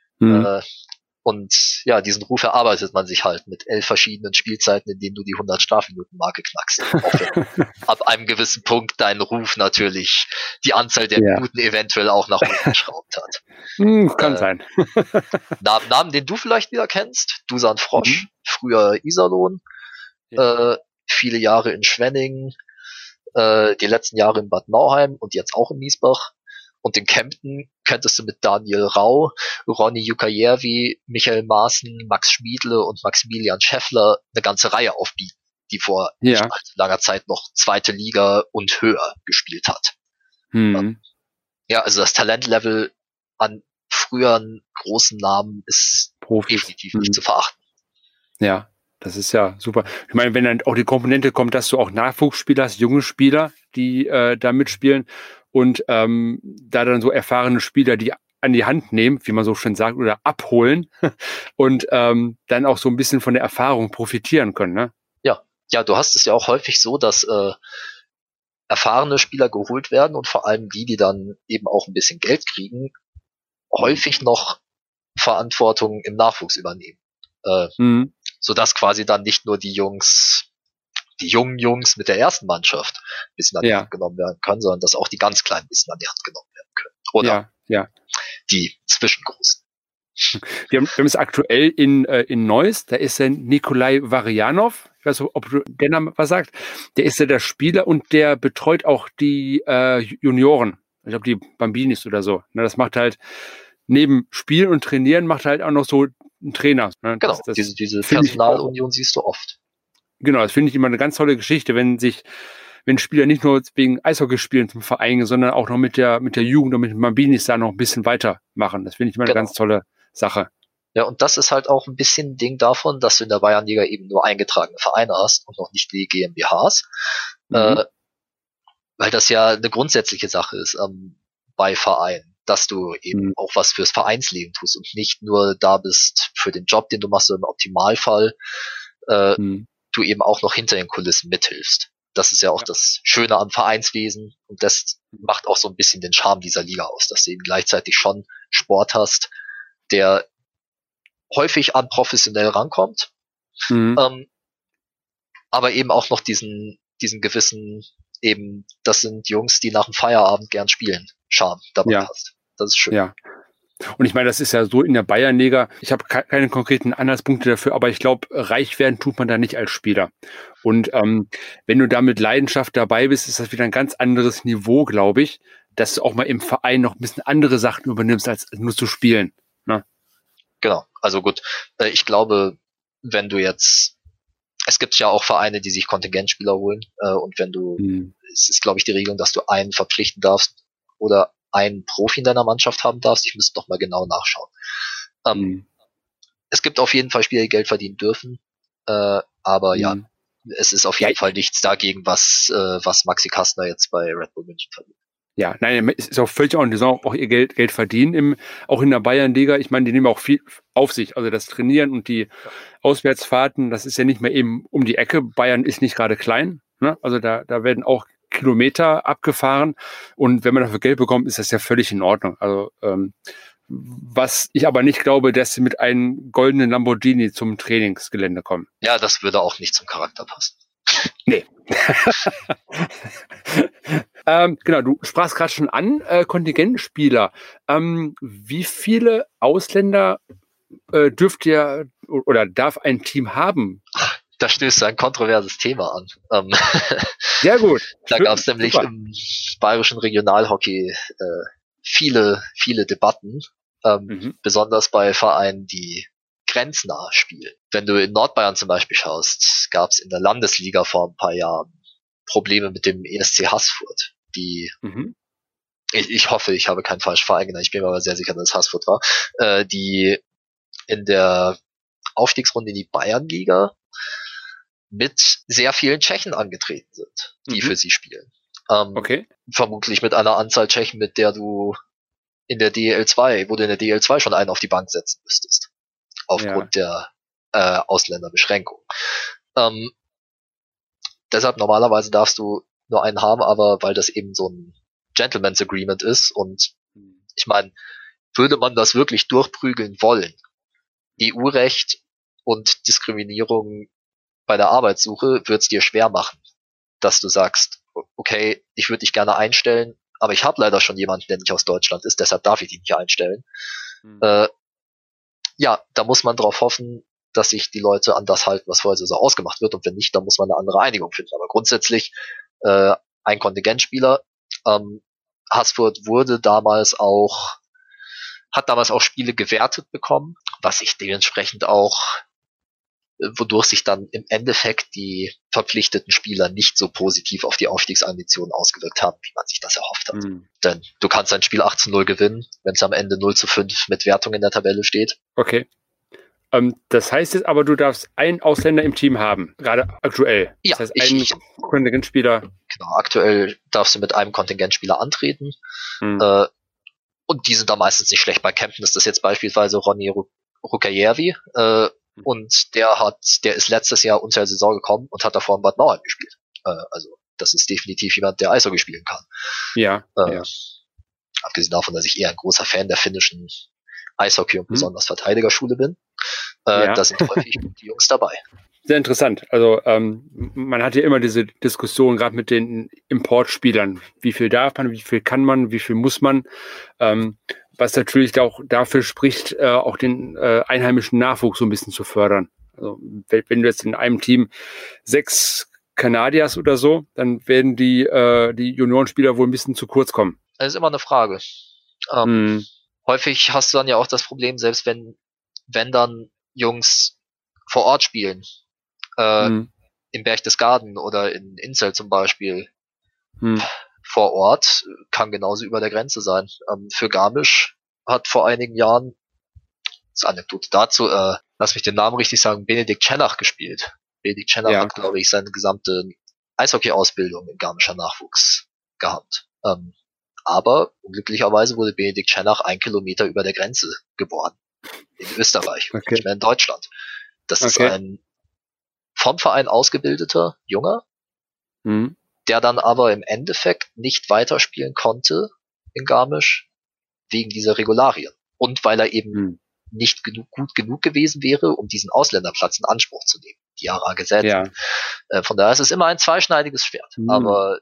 [SPEAKER 2] Und ja, diesen Ruf erarbeitet man sich halt mit 11 verschiedenen Spielzeiten, in denen du die 100 Strafminuten-Marke knackst. Auch wenn ab einem gewissen Punkt dein Ruf natürlich die Anzahl der Minuten eventuell auch nach oben geschraubt hat.
[SPEAKER 1] Kann sein.
[SPEAKER 2] Namen, den du vielleicht wieder kennst. Dusan Frosch, früher Iserlohn, viele Jahre in Schwenningen, die letzten Jahre in Bad Nauheim und jetzt auch in Miesbach. Und in Kempten könntest du mit Daniel Rau, Ronny Jukajärvi, Michael Maaßen, Max Schmiedle und Maximilian Scheffler eine ganze Reihe aufbieten, die vor nicht allzu langer Zeit noch zweite Liga und höher gespielt hat. Ja, also das Talentlevel an früheren großen Namen ist definitiv nicht zu verachten.
[SPEAKER 1] Ja, das ist ja super. Ich meine, wenn dann auch die Komponente kommt, dass du auch Nachwuchsspieler hast, junge Spieler, die da mitspielen und da dann so erfahrene Spieler, die an die Hand nehmen, wie man so schön sagt, oder abholen und dann auch so ein bisschen von der Erfahrung profitieren können, ne?
[SPEAKER 2] Ja, du hast es ja auch häufig so, dass erfahrene Spieler geholt werden und vor allem die dann eben auch ein bisschen Geld kriegen, häufig noch Verantwortung im Nachwuchs übernehmen. Sodass quasi dann nicht nur die jungen Jungs mit der ersten Mannschaft ein bisschen an die Hand genommen werden können, sondern dass auch die ganz Kleinen ein bisschen an die Hand genommen werden können. Oder die Zwischengroßen.
[SPEAKER 1] Wir haben es aktuell in Neuss, da ist der Nikolai Varianov, ich weiß nicht, ob der Name was sagt, der ist ja der Spieler und der betreut auch die Junioren, ich glaube die Bambinis oder so. Ne, das macht halt neben Spielen und Trainieren macht halt auch noch so ein Trainer. Ne?
[SPEAKER 2] Genau, diese Personalunion siehst du oft.
[SPEAKER 1] Genau, das finde ich immer eine ganz tolle Geschichte, wenn wenn Spieler nicht nur wegen Eishockeyspielen zum Verein gehen, sondern auch noch mit der Jugend und mit den Bambinis da noch ein bisschen weitermachen. Das finde ich immer eine ganz tolle Sache.
[SPEAKER 2] Ja, und das ist halt auch ein bisschen ein Ding davon, dass du in der Bayernliga eben nur eingetragene Vereine hast und noch nicht die GmbHs. Weil das ja eine grundsätzliche Sache ist bei Vereinen, dass du eben auch was fürs Vereinsleben tust und nicht nur da bist für den Job, den du machst, sondern im Optimalfall du eben auch noch hinter den Kulissen mithilfst. Das ist ja auch das Schöne am Vereinswesen und das macht auch so ein bisschen den Charme dieser Liga aus, dass du eben gleichzeitig schon Sport hast, der häufig an professionell rankommt, aber eben auch noch diesen gewissen eben, das sind Jungs, die nach dem Feierabend gern spielen, Charme dabei hast. Das ist schön.
[SPEAKER 1] Ja. Und ich meine, das ist ja so in der Bayernliga, ich habe keine konkreten Anhaltspunkte dafür, aber ich glaube, reich werden tut man da nicht als Spieler. Und wenn du da mit Leidenschaft dabei bist, ist das wieder ein ganz anderes Niveau, glaube ich, dass du auch mal im Verein noch ein bisschen andere Sachen übernimmst, als nur zu spielen. Ne?
[SPEAKER 2] Genau, also gut, ich glaube, wenn du jetzt, es gibt ja auch Vereine, die sich Kontingentspieler holen und wenn du, es ist glaube ich die Regelung, dass du einen verpflichten darfst oder einen Profi in deiner Mannschaft haben darfst. Ich müsste noch mal genau nachschauen. Es gibt auf jeden Fall Spieler, die Geld verdienen dürfen, aber ja, es ist auf jeden Fall nichts dagegen, was Maxi Kastner jetzt bei Red Bull München verdient.
[SPEAKER 1] Ja, nein, es ist auch völlig ordentlich, die sollen auch ihr Geld verdienen, auch in der Bayernliga. Ich meine, die nehmen auch viel auf sich, also das Trainieren und die Auswärtsfahrten, das ist ja nicht mehr eben um die Ecke. Bayern ist nicht gerade klein, ne? Also da werden auch Kilometer abgefahren und wenn man dafür Geld bekommt, ist das ja völlig in Ordnung. Also was ich aber nicht glaube, dass sie mit einem goldenen Lamborghini zum Trainingsgelände kommen.
[SPEAKER 2] Ja, das würde auch nicht zum Charakter passen.
[SPEAKER 1] Nee. Genau, du sprachst gerade schon an, Kontingentspieler. Wie viele Ausländer dürft ihr oder darf ein Team haben?
[SPEAKER 2] Da stößt du ein kontroverses Thema an.
[SPEAKER 1] Sehr gut.
[SPEAKER 2] Da gab es nämlich im bayerischen Regionalhockey viele Debatten, besonders bei Vereinen, die grenznah spielen. Wenn du in Nordbayern zum Beispiel schaust, gab es in der Landesliga vor ein paar Jahren Probleme mit dem ESC Haßfurt, die ich hoffe, ich habe keinen falschen Verein genannt, ich bin mir aber sehr sicher, dass es Haßfurt war, die in der Aufstiegsrunde in die Bayernliga mit sehr vielen Tschechen angetreten sind, die für sie spielen. Vermutlich mit einer Anzahl Tschechen, mit der du in der DEL2 schon einen auf die Bank setzen müsstest. Aufgrund der Ausländerbeschränkung. Deshalb normalerweise darfst du nur einen haben, aber weil das eben so ein Gentleman's Agreement ist und ich meine, würde man das wirklich durchprügeln wollen, EU-Recht und Diskriminierung bei der Arbeitssuche wird es dir schwer machen, dass du sagst, okay, ich würde dich gerne einstellen, aber ich habe leider schon jemanden, der nicht aus Deutschland ist, deshalb darf ich dich nicht einstellen. Ja, da muss man drauf hoffen, dass sich die Leute an das halten, was vorher so ausgemacht wird, und wenn nicht, dann muss man eine andere Einigung finden. Aber grundsätzlich ein Kontingentspieler. Haßfurt hat damals auch Spiele gewertet bekommen, was sich dementsprechend auch, wodurch sich dann im Endeffekt die verpflichteten Spieler nicht so positiv auf die Aufstiegsambitionen ausgewirkt haben, wie man sich das erhofft hat. Denn du kannst ein Spiel 8-0 gewinnen, wenn es am Ende 0-5 mit Wertung in der Tabelle steht.
[SPEAKER 1] Okay. Das heißt jetzt aber, du darfst einen Ausländer im Team haben, gerade aktuell.
[SPEAKER 2] Ja,
[SPEAKER 1] das heißt, einen Kontingentspieler.
[SPEAKER 2] Genau, aktuell darfst du mit einem Kontingentspieler antreten. Und die sind da meistens nicht schlecht. Bei Kempten ist das jetzt beispielsweise Ronny Rukajärvi. Und der ist letztes Jahr unter der Saison gekommen und hat davor in Bad Nauheim gespielt. Also das ist definitiv jemand, der Eishockey spielen kann.
[SPEAKER 1] Ja.
[SPEAKER 2] Abgesehen davon, dass ich eher ein großer Fan der finnischen Eishockey und besonders Verteidigerschule bin. Da sind häufig gute Jungs dabei.
[SPEAKER 1] Sehr interessant. Also man hat ja immer diese Diskussion, gerade mit den Importspielern. Wie viel darf man, wie viel kann man, wie viel muss man? Was natürlich auch dafür spricht, auch den einheimischen Nachwuchs so ein bisschen zu fördern. Also wenn du jetzt in einem Team 6 Kanadier hast oder so, dann werden die Juniorenspieler wohl ein bisschen zu kurz kommen.
[SPEAKER 2] Das ist immer eine Frage. Häufig hast du dann ja auch das Problem, selbst wenn dann Jungs vor Ort spielen, in Berchtesgaden oder in Inzell zum Beispiel, vor Ort kann genauso über der Grenze sein. Für Garmisch hat vor einigen Jahren, das ist eine Anekdote dazu, lass mich den Namen richtig sagen, Benedikt Cennach gespielt. Benedikt Cennach hat, glaube ich, seine gesamte Eishockey-Ausbildung im Garmischer Nachwuchs gehabt. Aber unglücklicherweise wurde Benedikt Cennach 1 Kilometer über der Grenze geboren. In Österreich, nicht mehr in Deutschland. Das ist ein vom Verein ausgebildeter Junger, der dann aber im Endeffekt nicht weiterspielen konnte in Garmisch wegen dieser Regularien. Und weil er eben nicht gut genug gewesen wäre, um diesen Ausländerplatz in Anspruch zu nehmen. Die ARA gesetzt. Ja. Von daher ist es immer ein zweischneidiges Schwert. Aber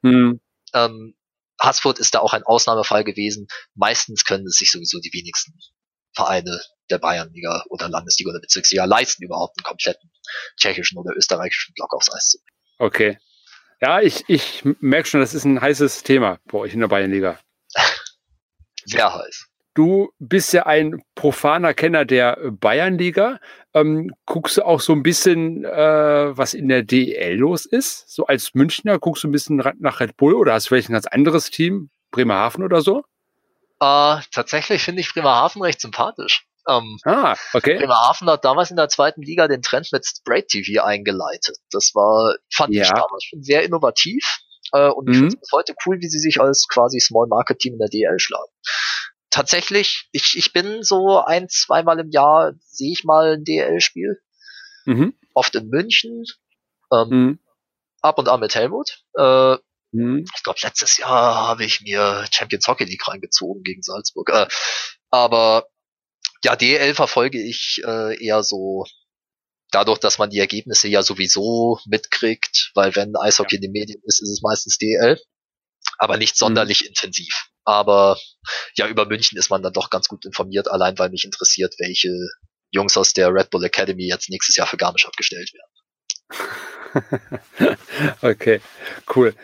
[SPEAKER 2] Haßfurt ist da auch ein Ausnahmefall gewesen. Meistens können es sich sowieso die wenigsten Vereine der Bayernliga oder Landesliga oder Bezirksliga leisten, überhaupt einen kompletten tschechischen oder österreichischen Block aufs Eis zu bringen.
[SPEAKER 1] Okay. Ja, ich merke schon, das ist ein heißes Thema bei euch in der Bayernliga.
[SPEAKER 2] Sehr heiß.
[SPEAKER 1] Du bist ja ein profaner Kenner der Bayernliga. Guckst du auch so ein bisschen, was in der DEL los ist? So als Münchner guckst du ein bisschen nach Red Bull oder hast du vielleicht ein ganz anderes Team? Bremerhaven oder so?
[SPEAKER 2] Tatsächlich finde ich Bremerhaven recht sympathisch.
[SPEAKER 1] Okay.
[SPEAKER 2] Bremerhaven hat damals in der 2. Liga den Trend mit Spray TV eingeleitet. Das fand ich damals schon sehr innovativ. Und ich finde es bis heute cool, wie sie sich als quasi Small Market Team in der DEL schlagen. Tatsächlich, ich bin so 1-2 Mal im Jahr, sehe ich mal ein DEL-Spiel. Oft in München. Ab und an mit Helmut. Ich glaube, letztes Jahr habe ich mir Champions Hockey League reingezogen gegen Salzburg. Aber ja, DEL verfolge ich eher so dadurch, dass man die Ergebnisse ja sowieso mitkriegt, weil wenn Eishockey in den Medien ist, ist es meistens DEL. Aber nicht sonderlich intensiv. Aber ja, über München ist man dann doch ganz gut informiert, allein weil mich interessiert, welche Jungs aus der Red Bull Academy jetzt nächstes Jahr für Garmisch abgestellt
[SPEAKER 1] werden. Okay, cool.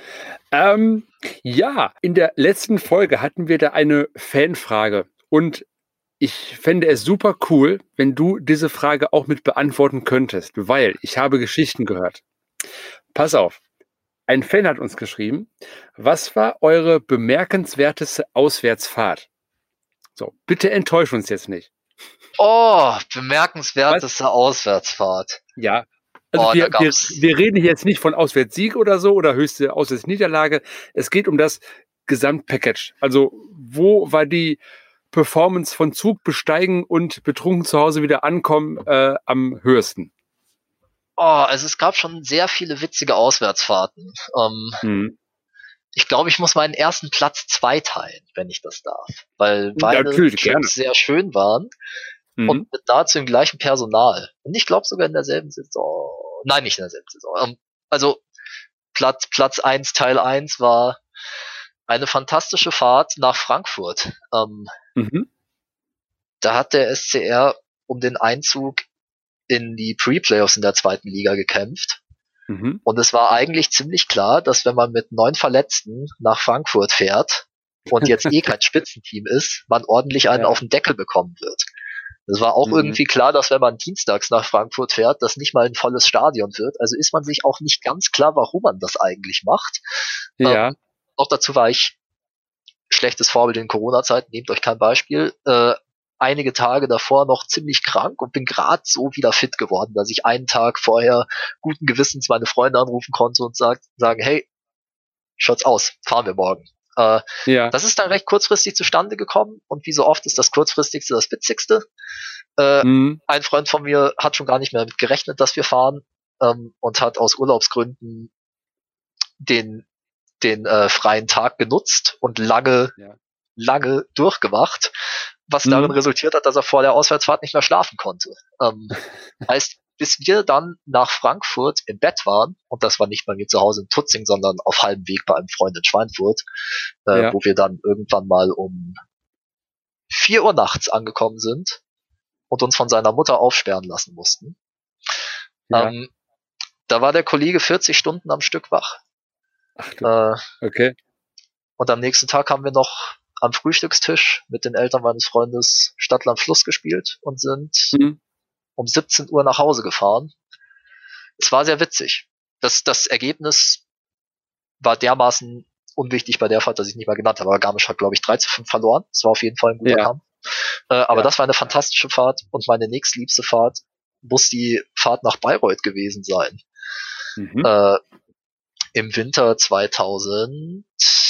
[SPEAKER 1] Ja, in der letzten Folge hatten wir da eine Fanfrage und ich fände es super cool, wenn du diese Frage auch mit beantworten könntest, weil ich habe Geschichten gehört. Pass auf. Ein Fan hat uns geschrieben, was war eure bemerkenswerteste Auswärtsfahrt? So, bitte enttäusch uns jetzt nicht.
[SPEAKER 2] Oh, bemerkenswerteste Auswärtsfahrt.
[SPEAKER 1] Ja, also wir reden hier jetzt nicht von Auswärtssieg oder so oder höchste Auswärtsniederlage. Es geht um das Gesamtpackage. Also wo war die Performance von Zug besteigen und betrunken zu Hause wieder ankommen am höchsten?
[SPEAKER 2] Also es gab schon sehr viele witzige Auswärtsfahrten. Ich glaube, ich muss meinen ersten Platz 2 teilen, wenn ich das darf. Weil beide Trips sehr schön waren und mit nahezu dem gleichen Personal. Und ich glaube sogar in derselben Saison. Nein, nicht in derselben Saison. Also Platz 1, Teil 1 war eine fantastische Fahrt nach Frankfurt. Da hat der SCR um den Einzug in die Pre-Playoffs in der 2. Liga gekämpft. Und es war eigentlich ziemlich klar, dass wenn man mit 9 Verletzten nach Frankfurt fährt und jetzt kein Spitzenteam ist, man ordentlich einen auf den Deckel bekommen wird. Es war auch irgendwie klar, dass wenn man dienstags nach Frankfurt fährt, das nicht mal ein volles Stadion wird. Also ist man sich auch nicht ganz klar, warum man das eigentlich macht.
[SPEAKER 1] Ja.
[SPEAKER 2] Noch dazu war ich schlechtes Vorbild in Corona-Zeiten, nehmt euch kein Beispiel. Einige Tage davor noch ziemlich krank und bin gerade so wieder fit geworden, dass ich einen Tag vorher guten Gewissens meine Freunde anrufen konnte und sagen, hey, schaut's aus, fahren wir morgen. Das ist dann recht kurzfristig zustande gekommen und wie so oft ist das Kurzfristigste das Witzigste. Ein Freund von mir hat schon gar nicht mehr damit gerechnet, dass wir fahren und hat aus Urlaubsgründen den freien Tag genutzt und lange durchgemacht, was darin resultiert hat, dass er vor der Auswärtsfahrt nicht mehr schlafen konnte. Heißt, bis wir dann nach Frankfurt im Bett waren, und das war nicht bei mir zu Hause in Tutzing, sondern auf halbem Weg bei einem Freund in Schweinfurt, wo wir dann irgendwann mal um 4 Uhr nachts angekommen sind und uns von seiner Mutter aufsperren lassen mussten. Da war der Kollege 40 Stunden am Stück wach.
[SPEAKER 1] Okay.
[SPEAKER 2] Und am nächsten Tag haben wir noch am Frühstückstisch mit den Eltern meines Freundes Stadtland Fluss gespielt und sind um 17 Uhr nach Hause gefahren. Es war sehr witzig. Das Ergebnis war dermaßen unwichtig bei der Fahrt, dass ich nicht mal genannt habe, aber Garmisch hat, glaube ich, 3:5 verloren. Das war auf jeden Fall ein guter Kampf. Aber das war eine fantastische Fahrt und meine nächstliebste Fahrt muss die Fahrt nach Bayreuth gewesen sein. Im Winter 2017,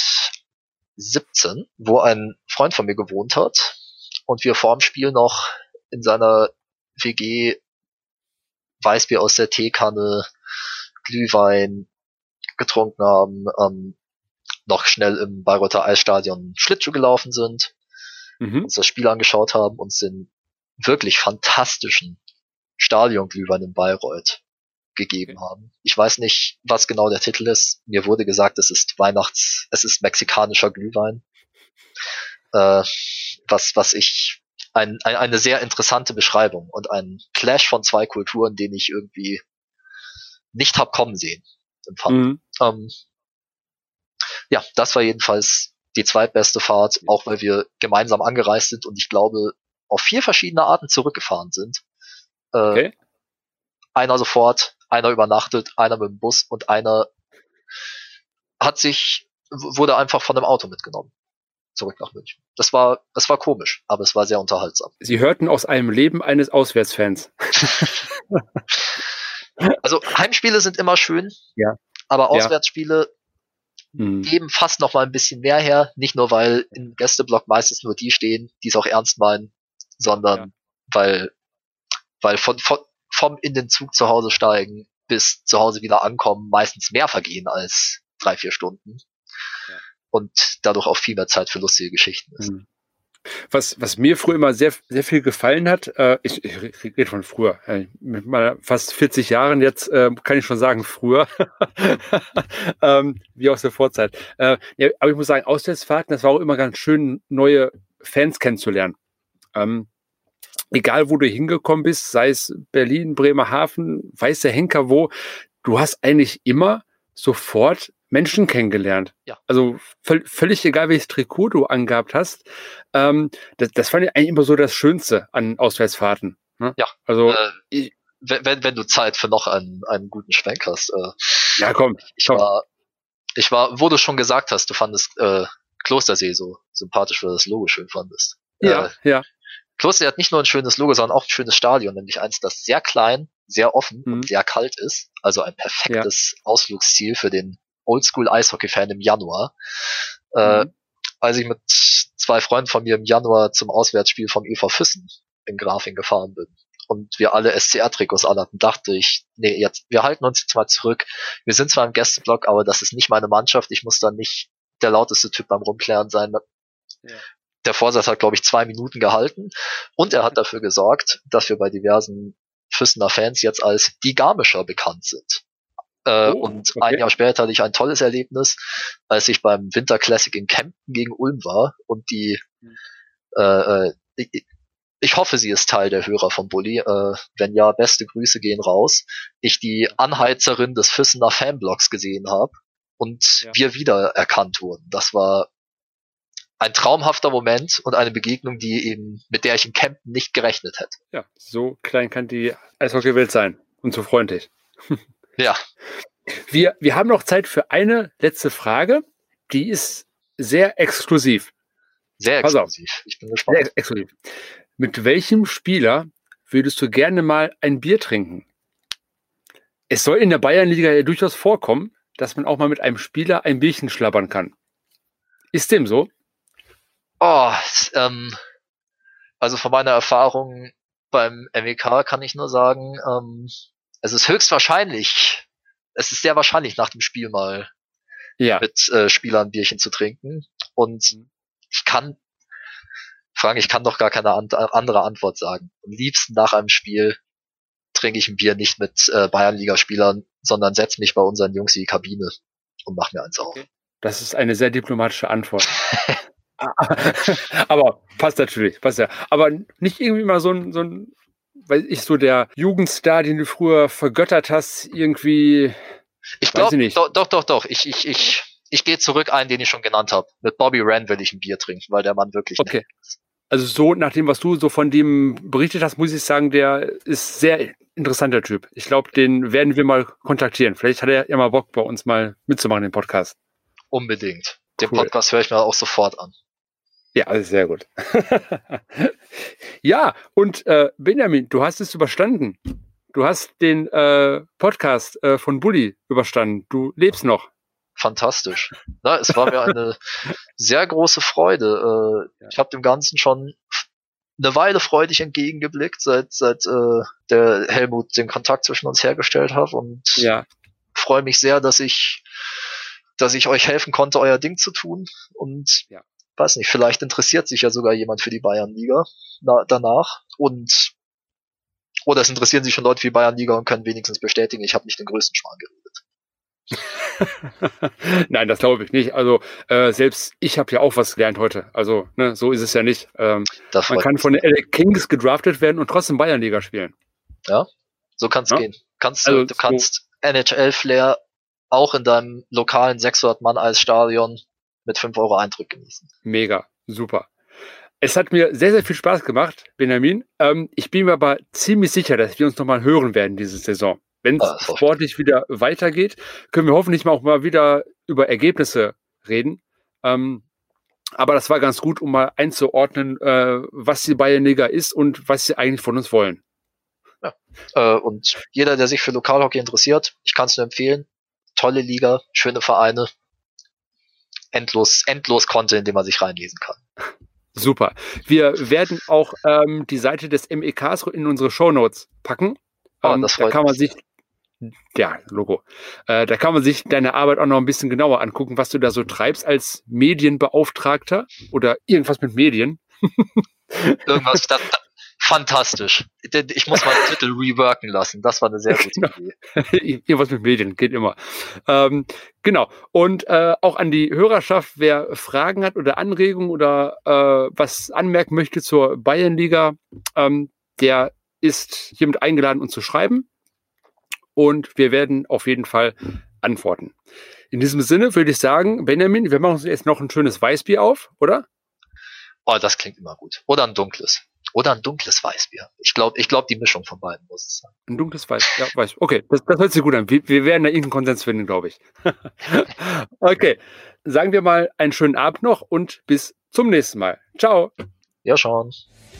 [SPEAKER 2] wo ein Freund von mir gewohnt hat und wir vor dem Spiel noch in seiner WG Weißbier aus der Teekanne, Glühwein getrunken haben, noch schnell im Bayreuther Eisstadion Schlittschuh gelaufen sind, uns das Spiel angeschaut haben, uns den wirklich fantastischen Stadionglühwein in Bayreuth gegeben haben. Ich weiß nicht, was genau der Titel ist. Mir wurde gesagt, es ist mexikanischer Glühwein. Was ich eine sehr interessante Beschreibung und ein Clash von zwei Kulturen, den ich irgendwie nicht hab kommen sehen, empfand. Ja, das war jedenfalls die zweitbeste Fahrt, auch weil wir gemeinsam angereist sind und ich glaube auf 4 verschiedene Arten zurückgefahren sind. Einer sofort, einer übernachtet, einer mit dem Bus und einer wurde einfach von einem Auto mitgenommen. Zurück nach München. Das war komisch, aber es war sehr unterhaltsam.
[SPEAKER 1] Sie hörten aus einem Leben eines Auswärtsfans.
[SPEAKER 2] Also Heimspiele sind immer schön, aber Auswärtsspiele geben fast noch mal ein bisschen mehr her. Nicht nur, weil im Gästeblock meistens nur die stehen, die es auch ernst meinen, sondern weil vom in den Zug zu Hause steigen bis zu Hause wieder ankommen meistens mehr vergehen als 3-4 Stunden. Und dadurch auch viel mehr Zeit für lustige Geschichten ist.
[SPEAKER 1] Was mir früher immer sehr, sehr viel gefallen hat, ich rede von früher, mit meiner fast 40 Jahren jetzt, kann ich schon sagen, früher, wie aus der Vorzeit. Aber ich muss sagen, Auswärtsfahrten, das war auch immer ganz schön, neue Fans kennenzulernen. Egal, wo du hingekommen bist, sei es Berlin, Bremerhaven, weiß der Henker wo, du hast eigentlich immer sofort Menschen kennengelernt.
[SPEAKER 2] Ja.
[SPEAKER 1] Also völlig egal, welches Trikot du angehabt hast. Das fand ich eigentlich immer so das Schönste an Auswärtsfahrten. Ne?
[SPEAKER 2] Ja.
[SPEAKER 1] Also
[SPEAKER 2] wenn du Zeit für noch einen guten Schwenk hast.
[SPEAKER 1] Ja, komm.
[SPEAKER 2] Ich war, wo du schon gesagt hast, du fandest Klostersee so sympathisch, weil du das Logo schön fandest.
[SPEAKER 1] Ja.
[SPEAKER 2] Klostersee hat nicht nur ein schönes Logo, sondern auch ein schönes Stadion, nämlich eins, das sehr klein, sehr offen und sehr kalt ist. Also ein perfektes Ausflugsziel für den Oldschool-Eishockey-Fan im Januar. Als ich mit 2 Freunden von mir im Januar zum Auswärtsspiel vom EV Füssen in Grafing gefahren bin und wir alle SCR-Trikots anhatten, dachte ich, nee, wir halten uns jetzt mal zurück. Wir sind zwar im Gästeblock, aber das ist nicht meine Mannschaft. Ich muss dann nicht der lauteste Typ beim Rumklären sein. Ja. Der Vorsatz hat, glaube ich, 2 Minuten gehalten und er hat dafür gesorgt, dass wir bei diversen Füssener Fans jetzt als die Garmischer bekannt sind. Und ein Jahr später hatte ich ein tolles Erlebnis, als ich beim Winter Classic in Kempten gegen Ulm war und ich hoffe, sie ist Teil der Hörer von Bulli. Wenn ja, beste Grüße gehen raus. Ich die Anheizerin des Füssener Fanblocks gesehen habe und wir wieder erkannt wurden. Das war ein traumhafter Moment und eine Begegnung, mit der ich in Kempten nicht gerechnet hätte.
[SPEAKER 1] Ja, so klein kann die Eishockeywelt sein und so freundlich.
[SPEAKER 2] Ja.
[SPEAKER 1] Wir haben noch Zeit für eine letzte Frage. Die ist sehr exklusiv.
[SPEAKER 2] Sehr exklusiv. Ich bin gespannt.
[SPEAKER 1] Sehr exklusiv. Mit welchem Spieler würdest du gerne mal ein Bier trinken? Es soll in der Bayernliga ja durchaus vorkommen, dass man auch mal mit einem Spieler ein Bierchen schlabbern kann. Ist dem so?
[SPEAKER 2] Also von meiner Erfahrung beim MEK kann ich nur sagen, es ist sehr wahrscheinlich nach dem Spiel mal mit Spielern ein Bierchen zu trinken. Und ich kann doch gar keine andere Antwort sagen. Am liebsten nach einem Spiel trinke ich ein Bier nicht mit Bayernligaspielern, sondern setze mich bei unseren Jungs in die Kabine und mache mir eins auf.
[SPEAKER 1] Das ist eine sehr diplomatische Antwort. Aber passt natürlich, passt ja. Aber nicht irgendwie mal so ein, weil ich so der Jugendstar, den du früher vergöttert hast, irgendwie.
[SPEAKER 2] Ich glaube, doch. Ich gehe zurück einen, den ich schon genannt habe. Mit Bobby Wren will ich ein Bier trinken, weil der Mann wirklich nett ist.
[SPEAKER 1] Also so, nach dem, was du so von dem berichtet hast, muss ich sagen, der ist sehr interessanter Typ. Ich glaube, den werden wir mal kontaktieren. Vielleicht hat er ja mal Bock, bei uns mal mitzumachen, den Podcast.
[SPEAKER 2] Unbedingt. Den Podcast höre ich mir auch sofort an.
[SPEAKER 1] Ja, alles sehr gut. Ja, und Benjamin, du hast es überstanden. Du hast den Podcast von Bully überstanden. Du lebst noch.
[SPEAKER 2] Fantastisch. Na, es war mir eine sehr große Freude. Ich habe dem Ganzen schon eine Weile freudig entgegengeblickt, seit der Helmut den Kontakt zwischen uns hergestellt hat, und freue mich sehr, dass ich euch helfen konnte, euer Ding zu tun, und weiß nicht, vielleicht interessiert sich ja sogar jemand für die Bayernliga danach, oder es interessieren sich schon Leute für die Bayernliga und können wenigstens bestätigen, ich habe nicht den größten Schmarrn geredet.
[SPEAKER 1] Nein, das glaube ich nicht. Also selbst ich habe ja auch was gelernt heute. Also ne, so ist es ja nicht. Man kann von den LA Kings gedraftet werden und trotzdem Bayernliga spielen.
[SPEAKER 2] Ja, so kann es gehen. Du kannst NHL-Flair auch in deinem lokalen 600-Mann-Eisstadion mit 5 € Eintritt genießen.
[SPEAKER 1] Mega, super. Es hat mir sehr, sehr viel Spaß gemacht, Benjamin. Ich bin mir aber ziemlich sicher, dass wir uns nochmal hören werden diese Saison. Wenn es sportlich wieder weitergeht, können wir hoffentlich auch mal wieder über Ergebnisse reden. Aber das war ganz gut, um mal einzuordnen, was die Bayernliga ist und was sie eigentlich von uns wollen.
[SPEAKER 2] Ja. Und jeder, der sich für Lokalhockey interessiert, ich kann es nur empfehlen. Tolle Liga, schöne Vereine, endlos Content, in dem man sich reinlesen kann.
[SPEAKER 1] Super. Wir werden auch die Seite des MEKs in unsere Shownotes packen. Da kann man sich Logo. Da kann man sich deine Arbeit auch noch ein bisschen genauer angucken, was du da so treibst als Medienbeauftragter oder irgendwas mit Medien.
[SPEAKER 2] Irgendwas, fantastisch. Ich muss mal den Titel reworken lassen. Das war eine sehr gute Idee.
[SPEAKER 1] Irgendwas mit Medien, geht immer. Genau. Und auch an die Hörerschaft, wer Fragen hat oder Anregungen oder was anmerken möchte zur Bayernliga, der ist hiermit eingeladen, uns zu schreiben. Und wir werden auf jeden Fall antworten. In diesem Sinne würde ich sagen, Benjamin, wir machen uns jetzt noch ein schönes Weißbier auf, oder?
[SPEAKER 2] Oh, das klingt immer gut. Oder ein dunkles. Oder ein dunkles Weißbier. Ich glaube, die Mischung von beiden muss es sein.
[SPEAKER 1] Ein dunkles Weißbier. Ja, Weiß. Okay, das hört sich gut an. Wir werden da irgendeinen Konsens finden, glaube ich. Okay, sagen wir mal einen schönen Abend noch und bis zum nächsten Mal. Ciao.
[SPEAKER 2] Ja, schon.